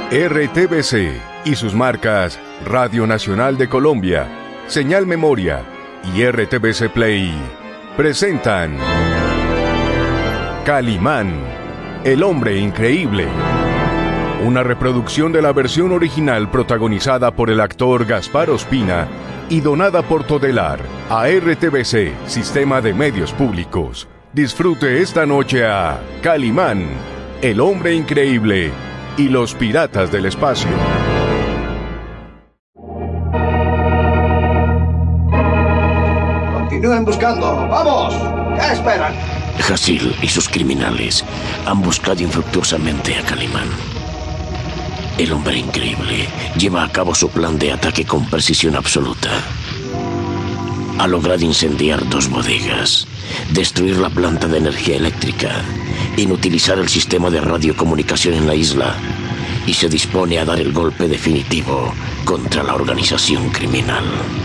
RTBC y sus marcas Radio Nacional de Colombia, Señal Memoria y RTBC Play presentan Calimán, el hombre increíble. Una reproducción de la versión original protagonizada por el actor Gaspar Ospina y donada por Todelar a RTBC, Sistema de Medios Públicos. Disfrute esta noche a Calimán, el hombre increíble y los piratas del espacio. Continúen buscando. ¡Vamos! ¿Qué esperan? Hasil y sus criminales han buscado infructuosamente a Calimán. El hombre increíble lleva a cabo su plan de ataque con precisión absoluta. Ha logrado incendiar 2 bodegas, destruir la planta de energía eléctrica, inutilizar el sistema de radiocomunicación en la isla y se dispone a dar el golpe definitivo contra la organización criminal.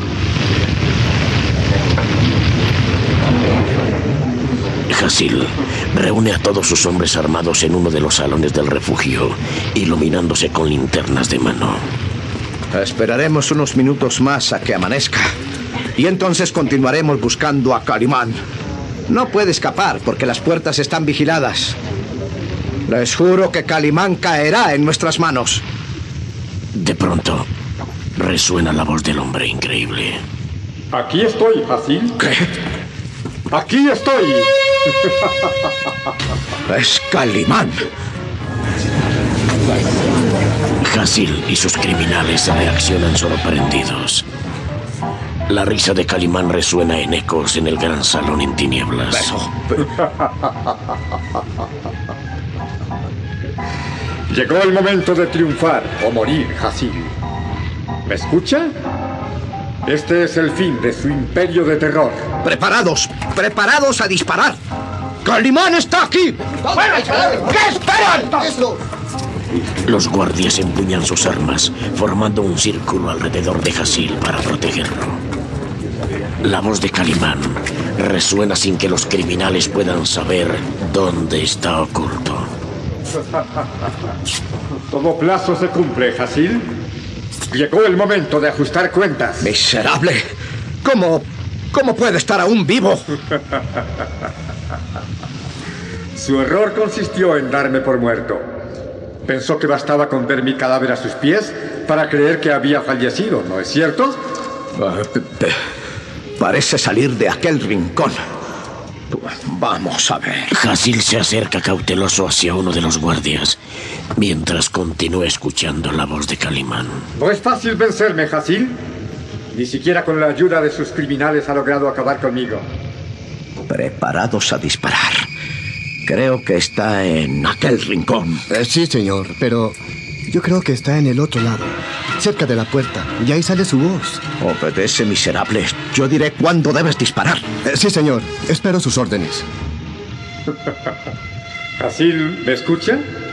Hasil reúne a todos sus hombres armados en uno de los salones del refugio, iluminándose con linternas de mano. Esperaremos unos minutos más a que amanezca. Y entonces continuaremos buscando a Calimán. No puede escapar porque las puertas están vigiladas. Les juro que Calimán caerá en nuestras manos. De pronto, resuena la voz del hombre increíble. Aquí estoy, Hasil. ¿Qué? ¡Aquí estoy! Es Calimán. Hasil y sus criminales reaccionan sorprendidos. La risa de Calimán resuena en ecos en el gran salón en tinieblas. Llegó el momento de triunfar o morir, Hasil. ¿Me escucha? Este es el fin de su imperio de terror. ¡Preparados! ¡Preparados a disparar! ¡Calimán está aquí! ¿Qué esperan? Los guardias empuñan sus armas, formando un círculo alrededor de Hasil para protegerlo. La voz de Calimán resuena sin que los criminales puedan saber dónde está oculto. Todo plazo se cumple, Hasil. Llegó el momento de ajustar cuentas. ¡Miserable! ¿Cómo puede estar aún vivo? Su error consistió en darme por muerto. Pensó que bastaba con ver mi cadáver a sus pies para creer que había fallecido, ¿no es cierto? Parece salir de aquel rincón. Vamos a ver. Hasil se acerca cauteloso hacia uno de los guardias, mientras continúa escuchando la voz de Calimán. No es fácil vencerme, Hasil. Ni siquiera con la ayuda de sus criminales ha logrado acabar conmigo. Preparados a disparar. Creo que está en aquel rincón. Sí, señor, pero yo creo que está en el otro lado, cerca de la puerta, y ahí sale su voz. Obedece, miserable. Yo diré cuándo debes disparar. Sí, señor. Espero sus órdenes. ¿Hasil me escucha?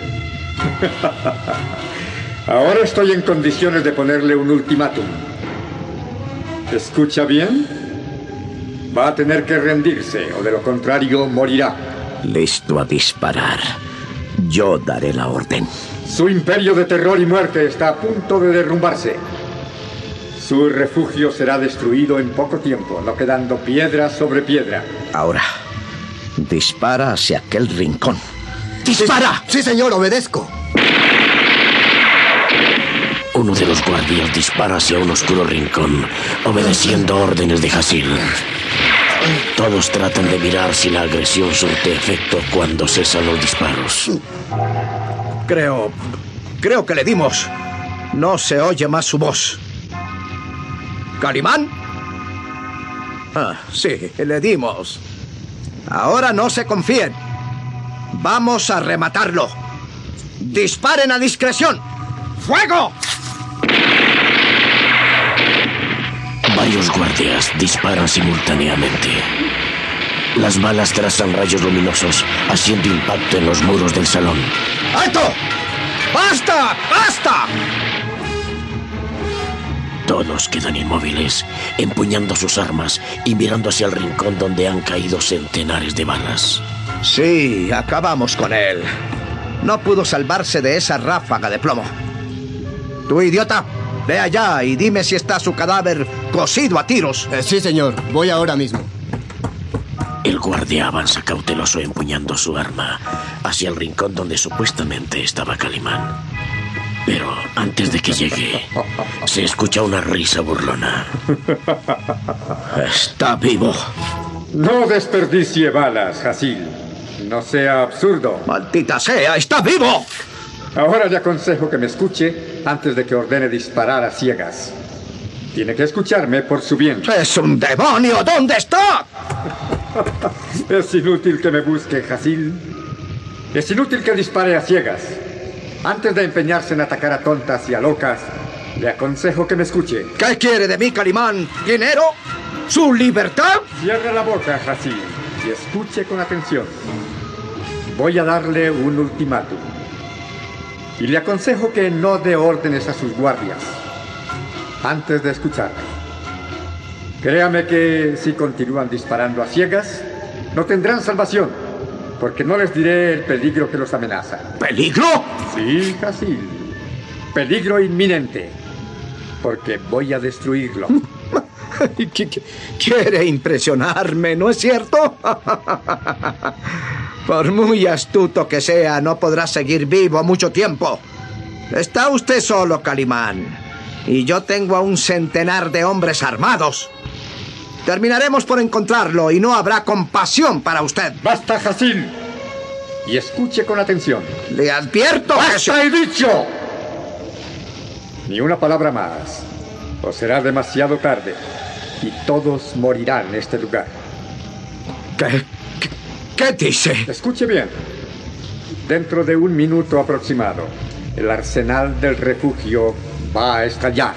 Ahora estoy en condiciones de ponerle un ultimátum. ¿Escucha bien? Va a tener que rendirse, o de lo contrario morirá. Listo a disparar. Yo daré la orden. Su imperio de terror y muerte está a punto de derrumbarse. Su refugio será destruido en poco tiempo, no quedando piedra sobre piedra. Ahora, dispara hacia aquel rincón. ¡Dispara! Sí, señor, obedezco. Uno de los guardias dispara hacia un oscuro rincón, obedeciendo órdenes de Hasil. Todos tratan de mirar si la agresión surte efecto cuando cesan los disparos. Creo que le dimos. No se oye más su voz. ¿Calimán? Sí, le dimos. Ahora no se confíen. Vamos a rematarlo. ¡Disparen a discreción! ¡Fuego! Varios guardias disparan simultáneamente. Las balas trazan rayos luminosos, haciendo impacto en los muros del salón. ¡Alto! ¡Basta! ¡Basta! Todos quedan inmóviles, empuñando sus armas y mirando hacia el rincón donde han caído centenares de balas. Sí, acabamos con él. No pudo salvarse de esa ráfaga de plomo. Tú, idiota, ve allá y dime si está su cadáver cosido a tiros. Sí, señor. Voy ahora mismo. El guardia avanza cauteloso empuñando su arma hacia el rincón donde supuestamente estaba Calimán. Pero antes de que llegue, se escucha una risa burlona. Está vivo. No desperdicie balas, Hasil. No sea absurdo. Maldita sea, está vivo. Ahora le aconsejo que me escuche antes de que ordene disparar a ciegas. Tiene que escucharme por su bien. ¡Es un demonio! ¿Dónde está? Es inútil que me busque, Hasil. Es inútil que dispare a ciegas. Antes de empeñarse en atacar a tontas y a locas, le aconsejo que me escuche. ¿Qué quiere de mí, Calimán? ¿Dinero? ¿Su libertad? Cierre la boca, Hasil, y escuche con atención. Voy a darle un ultimátum. Y le aconsejo que no dé órdenes a sus guardias antes de escucharme. Créame que si continúan disparando a ciegas, no tendrán salvación, porque no les diré el peligro que los amenaza. ¿Peligro? Sí, Hasil. Peligro inminente, porque voy a destruirlo. Quiere impresionarme, ¿no es cierto? Por muy astuto que sea, no podrá seguir vivo mucho tiempo. Está usted solo, Calimán, y yo tengo a un centenar de hombres armados. Terminaremos por encontrarlo y no habrá compasión para usted. ¡Basta, Hasil! Y escuche con atención. Le advierto que... ¡Basta, he dicho! Ni una palabra más, o será demasiado tarde, y todos morirán en este lugar. ¿Qué dice? Escuche bien. Dentro de 1 minuto aproximado, el arsenal del refugio va a estallar.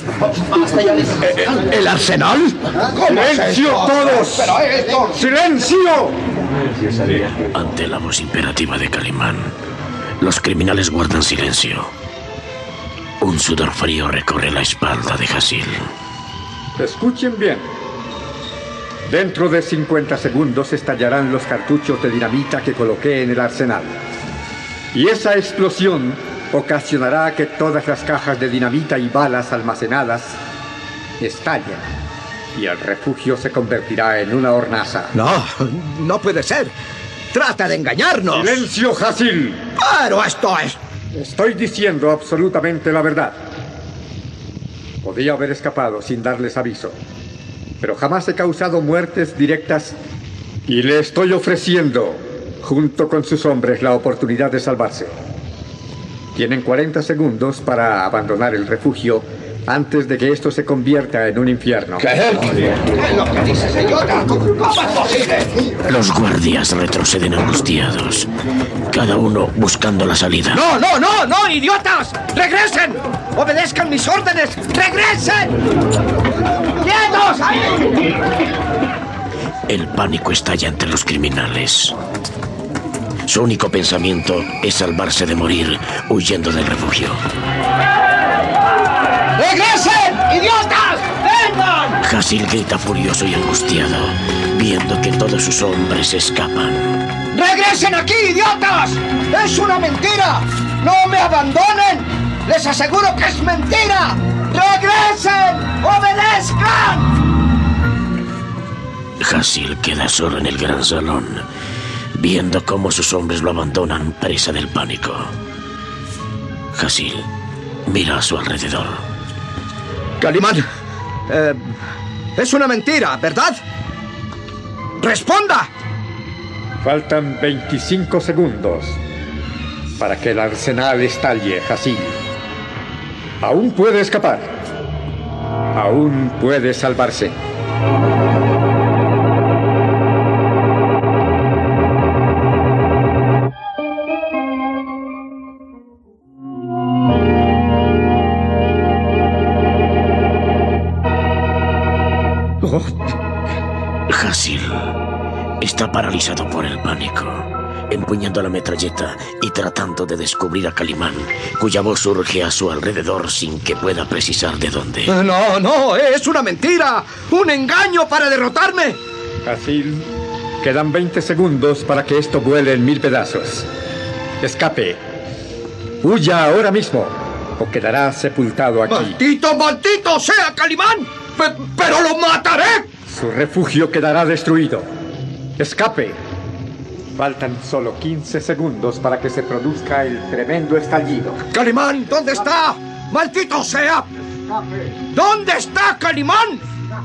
¿El arsenal? ¡Silencio todos! ¡Silencio! Ante la voz imperativa de Calimán, los criminales guardan silencio. Un sudor frío recorre la espalda de Hasil. Escuchen bien. Dentro de 50 segundos estallarán los cartuchos de dinamita que coloqué en el arsenal. Y esa explosión ocasionará que todas las cajas de dinamita y balas almacenadas estallen. Y el refugio se convertirá en una hornaza. No puede ser. Trata de engañarnos. ¡Silencio, Hasil! Pero esto es... Estoy diciendo absolutamente la verdad. Podía haber escapado sin darles aviso, pero jamás he causado muertes directas y le estoy ofreciendo, junto con sus hombres, la oportunidad de salvarse. Tienen 40 segundos para abandonar el refugio antes de que esto se convierta en un infierno. ¿Qué es lo que dices, idiota? ¿Cómo es posible? Los guardias retroceden angustiados, cada uno buscando la salida. ¡No, idiotas! ¡Regresen! ¡Obedezcan mis órdenes! ¡Regresen! ¡Quietos ahí! El pánico estalla entre los criminales. Su único pensamiento es salvarse de morir huyendo del refugio. ¡Regresen, idiotas! ¡Vengan! Hasil grita furioso y angustiado, viendo que todos sus hombres escapan. ¡Regresen aquí, idiotas! ¡Es una mentira! ¡No me abandonen! ¡Les aseguro que es mentira! ¡Regresen! ¡Obedezcan! Hasil queda solo en el gran salón, viendo cómo sus hombres lo abandonan presa del pánico. Hasil mira a su alrededor. Calimán, es una mentira, ¿verdad? ¡Responda! Faltan 25 segundos para que el arsenal estalle, Hasil. Aún puede escapar. Aún puede salvarse. Hasil está paralizado por el pánico, empuñando la metralleta y tratando de descubrir a Calimán, cuya voz surge a su alrededor sin que pueda precisar de dónde. No, es una mentira, un engaño para derrotarme. Hasil, quedan 20 segundos para que esto vuele en 1000 pedazos. Escape. Huya ahora mismo. o quedará sepultado aquí. ¡Maldito sea Calimán! ¡Pero lo mataré! Su refugio quedará destruido. ¡Escape! Faltan solo 15 segundos para que se produzca el tremendo estallido. ¡Calimán! ¿Dónde está? ¡Maldito sea! ¿Dónde está Calimán?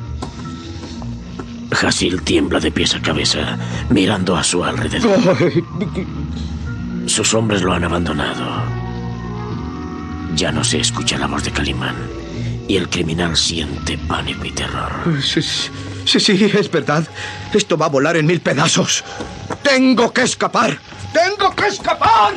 Hasil tiembla de pies a cabeza, mirando a su alrededor. Sus hombres lo han abandonado. Ya no se escucha la voz de Calimán, y el criminal siente pánico y terror. Sí, es verdad. Esto va a volar en 1000 pedazos. ¡Tengo que escapar! ¡Tengo que escapar!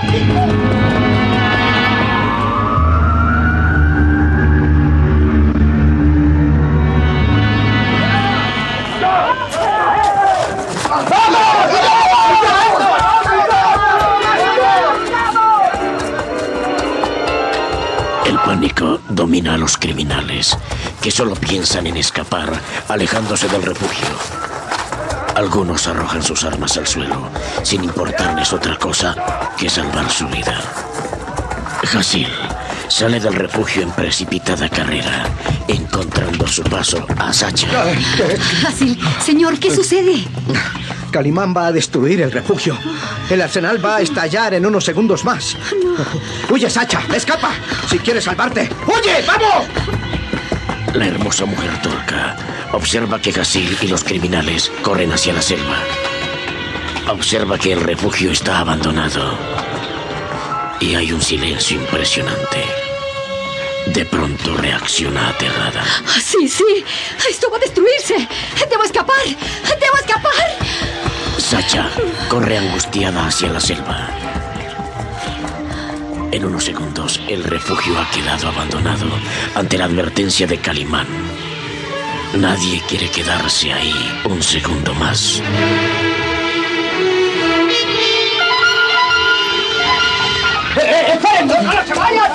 El pánico domina a los criminales, que solo piensan en escapar, alejándose del refugio. Algunos arrojan sus armas al suelo, sin importarles otra cosa que salvar su vida. Hasil sale del refugio en precipitada carrera, encontrando a su paso a Sacha. Hasil, señor, ¿qué sucede? Calimán va a destruir el refugio. El arsenal va a estallar en unos segundos más. No. ¡Huye, Sacha! ¡Escapa! Si quieres salvarte. ¡Huye! ¡Vamos! La hermosa mujer turca observa que Hasil y los criminales corren hacia la selva. Observa que el refugio está abandonado. Y hay un silencio impresionante. De pronto reacciona aterrada. Sí, esto va a destruirse. ¡Debo escapar! ¡Debo escapar! Sacha corre angustiada hacia la selva. En unos segundos, el refugio ha quedado abandonado ante la advertencia de Calimán. Nadie quiere quedarse ahí un segundo más. ¡Esperen! ¡No se vayan!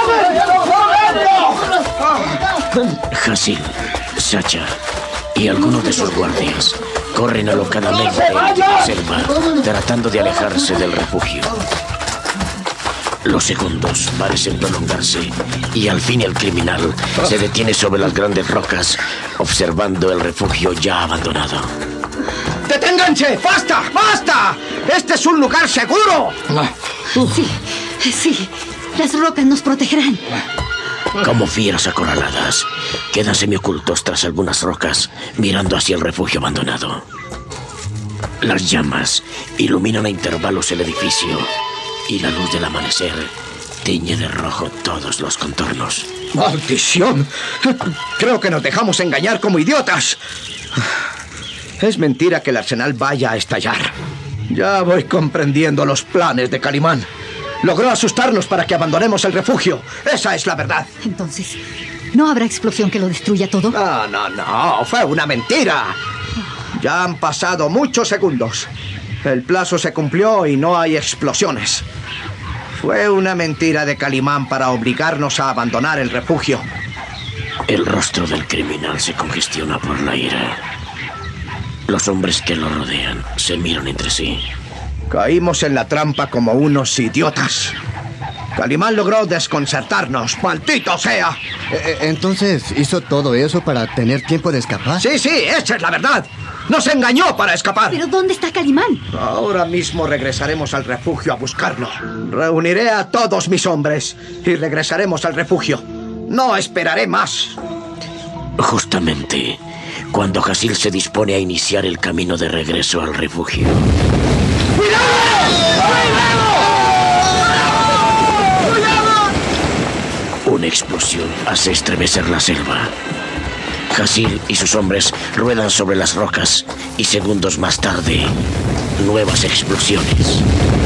Hasil, Sacha y algunos de sus guardias corren alocadamente en la selva, tratando de alejarse del refugio. Los segundos parecen prolongarse y al fin el criminal se detiene sobre las grandes rocas, observando el refugio ya abandonado. ¡Deténganse! ¡Basta! ¡Basta! ¡Este es un lugar seguro! Sí, las rocas nos protegerán. Como fieras acorraladas, quedan semiocultos tras algunas rocas, mirando hacia el refugio abandonado. Las llamas iluminan a intervalos el edificio y la luz del amanecer tiñe de rojo todos los contornos. ¡Maldición! Creo que nos dejamos engañar como idiotas. Es mentira que el arsenal vaya a estallar. Ya voy comprendiendo los planes de Calimán. Logró asustarnos para que abandonemos el refugio. Esa es la verdad. Entonces, ¿no habrá explosión que lo destruya todo? No. Fue una mentira. Ya han pasado muchos segundos. El plazo se cumplió y no hay explosiones. Fue una mentira de Calimán para obligarnos a abandonar el refugio. El rostro del criminal se congestiona por la ira. Los hombres que lo rodean se miran entre sí. Caímos en la trampa como unos idiotas. Calimán logró desconcertarnos. ¡Maldito sea! Entonces, ¿hizo todo eso para tener tiempo de escapar? Sí, esa es la verdad. Nos engañó para escapar. ¿Pero dónde está Calimán? Ahora mismo regresaremos al refugio a buscarlo. Reuniré a todos mis hombres y regresaremos al refugio. No esperaré más. Justamente cuando Hasil se dispone a iniciar el camino de regreso al refugio. Una explosión hace estremecer la selva. Hasil y sus hombres ruedan sobre las rocas y segundos más tarde, nuevas explosiones.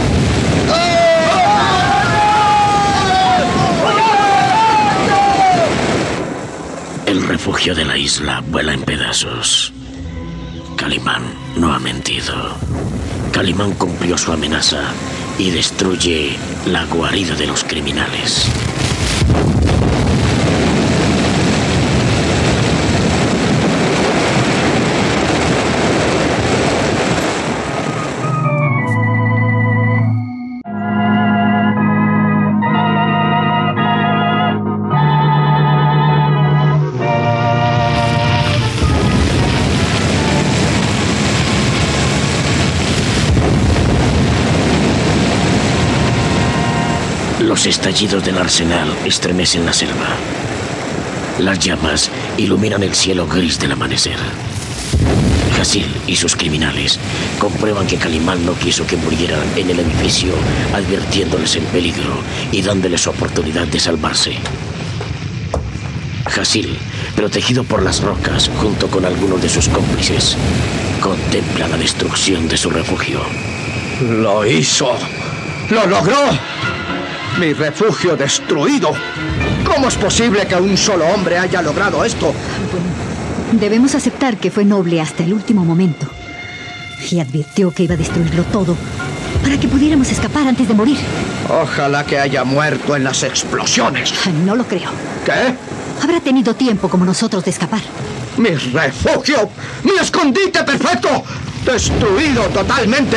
El refugio de la isla vuela en pedazos. Calimán no ha mentido. Calimán cumplió su amenaza y destruye la guarida de los criminales. estallidos del arsenal estremecen la selva. Las llamas iluminan el cielo gris del amanecer. Hasil y sus criminales comprueban que Calimán no quiso que murieran en el edificio, advirtiéndoles el peligro y dándoles oportunidad de salvarse. Hasil, protegido por las rocas junto con algunos de sus cómplices, contempla la destrucción de su refugio. ¡Lo hizo! ¡Lo logró! ¡Mi refugio destruido! ¿Cómo es posible que un solo hombre haya logrado esto? Debemos aceptar que fue noble hasta el último momento. Y advirtió que iba a destruirlo todo para que pudiéramos escapar antes de morir. Ojalá que haya muerto en las explosiones. No lo creo. ¿Qué? Habrá tenido tiempo como nosotros de escapar. ¡Mi refugio! ¡Mi escondite perfecto! ¡Destruido totalmente!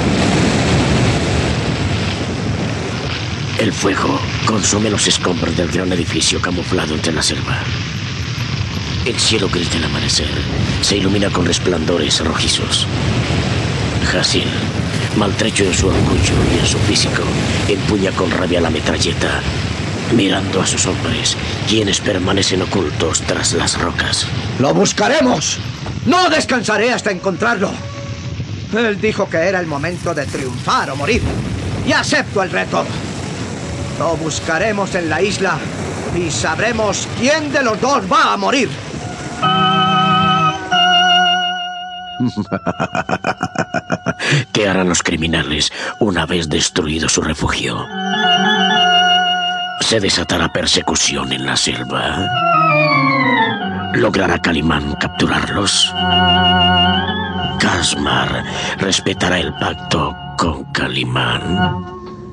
El fuego consume los escombros del gran edificio camuflado entre la selva. El cielo gris del amanecer se ilumina con resplandores rojizos. Hasil, maltrecho en su orgullo y en su físico, empuña con rabia la metralleta, mirando a sus hombres, quienes permanecen ocultos tras las rocas. ¡Lo buscaremos! ¡No descansaré hasta encontrarlo! Él dijo que era el momento de triunfar o morir. Y acepto el reto. Lo buscaremos en la isla y sabremos quién de los dos va a morir. ¿Qué harán los criminales una vez destruido su refugio? ¿Se desatará persecución en la selva? ¿Logrará Calimán capturarlos? ¿Casmar respetará el pacto con Calimán?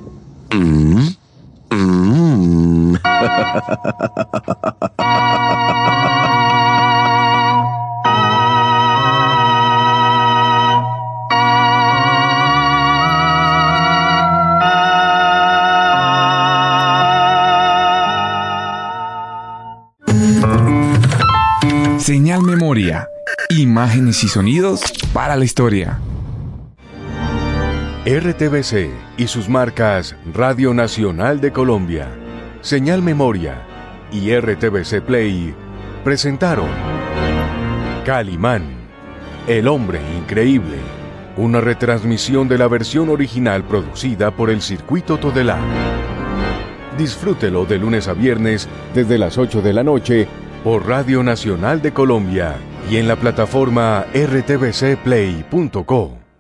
Señal Memoria. Imágenes y sonidos para la historia. RTBC y sus marcas Radio Nacional de Colombia, Señal Memoria y RTBC Play presentaron Calimán, el hombre increíble, una retransmisión de la versión original producida por el Circuito Todelar. Disfrútelo de lunes a viernes desde las 8 de la noche por Radio Nacional de Colombia y en la plataforma rtbcplay.co.